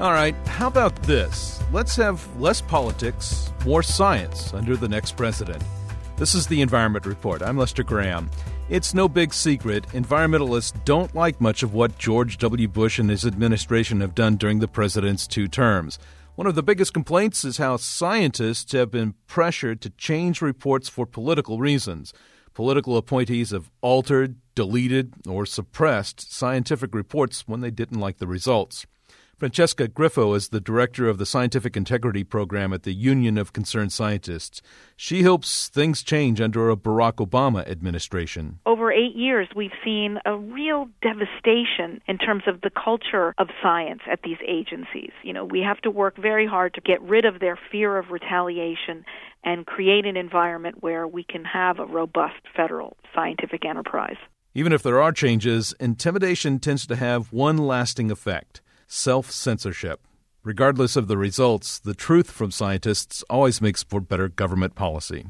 All right, how about this? Let's have less politics, more science under the next president. This is the Environment Report. I'm Lester Graham. It's no big secret. Environmentalists don't like much of what George W. Bush and his administration have done during the president's 2 terms. One of the biggest complaints is how scientists have been pressured to change reports for political reasons. Political appointees have altered, deleted, or suppressed scientific reports when they didn't like the results. Francesca Griffo is the director of the Scientific Integrity Program at the Union of Concerned Scientists. She hopes things change under a Barack Obama administration. Over 8 years, we've seen a real devastation in terms of the culture of science at these agencies. We have to work very hard to get rid of their fear of retaliation and create an environment where we can have a robust federal scientific enterprise. Even if there are changes, intimidation tends to have one lasting effect: self-censorship. Regardless of the results, the truth from scientists always makes for better government policy.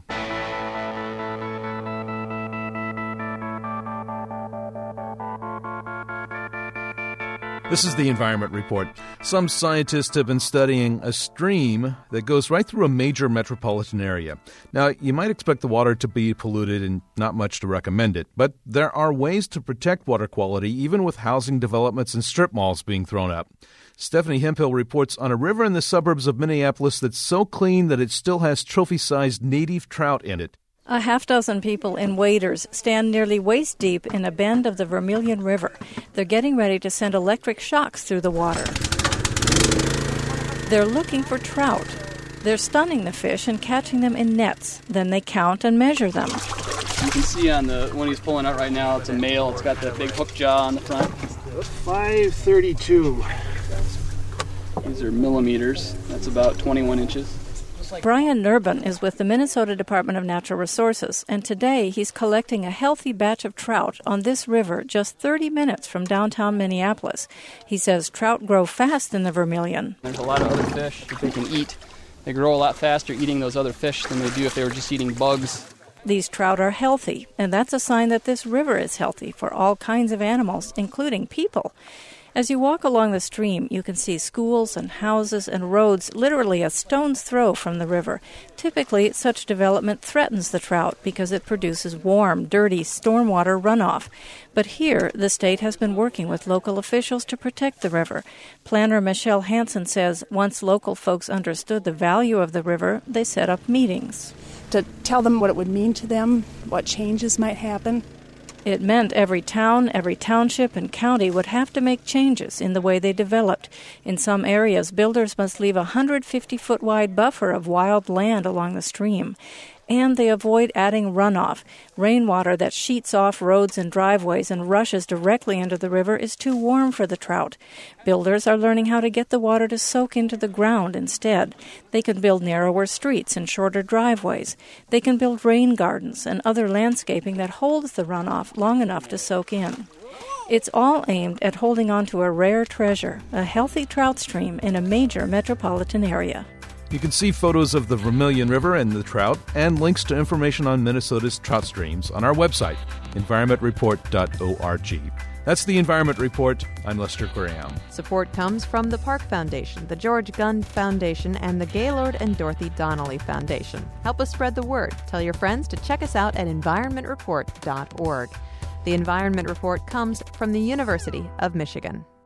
This is the Environment Report. Some scientists have been studying a stream that goes right through a major metropolitan area. Now, you might expect the water to be polluted and not much to recommend it, but there are ways to protect water quality even with housing developments and strip malls being thrown up. Stephanie Hemphill reports on a river in the suburbs of Minneapolis that's so clean that it still has trophy-sized native trout in it. A half-dozen people in waders stand nearly waist-deep in a bend of the Vermilion River. They're getting ready to send electric shocks through the water. They're looking for trout. They're stunning the fish and catching them in nets. Then they count and measure them. You can see on the one he's pulling out right now, it's a male. It's got that big hook jaw on the front. 532. These are millimeters. That's about 21 inches. Brian Nurbin is with the Minnesota Department of Natural Resources, and today he's collecting a healthy batch of trout on this river just 30 minutes from downtown Minneapolis. He says trout grow fast in the Vermilion. There's a lot of other fish that they can eat. They grow a lot faster eating those other fish than they do if they were just eating bugs. These trout are healthy, and that's a sign that this river is healthy for all kinds of animals, including people. As you walk along the stream, you can see schools and houses and roads literally a stone's throw from the river. Typically, such development threatens the trout because it produces warm, dirty stormwater runoff. But here, the state has been working with local officials to protect the river. Planner Michelle Hansen says once local folks understood the value of the river, they set up meetings. To tell them what it would mean to them, what changes might happen. It meant every town, every township, and county would have to make changes in the way they developed. In some areas, builders must leave a 150-foot-wide buffer of wild land along the stream. And they avoid adding runoff. Rainwater that sheets off roads and driveways and rushes directly into the river is too warm for the trout. Builders are learning how to get the water to soak into the ground instead. They can build narrower streets and shorter driveways. They can build rain gardens and other landscaping that holds the runoff long enough to soak in. It's all aimed at holding on to a rare treasure, a healthy trout stream in a major metropolitan area. You can see photos of the Vermilion River and the trout and links to information on Minnesota's trout streams on our website, environmentreport.org. That's the Environment Report. I'm Lester Graham. Support comes from the Park Foundation, the George Gund Foundation, and the Gaylord and Dorothy Donnelly Foundation. Help us spread the word. Tell your friends to check us out at environmentreport.org. The Environment Report comes from the University of Michigan.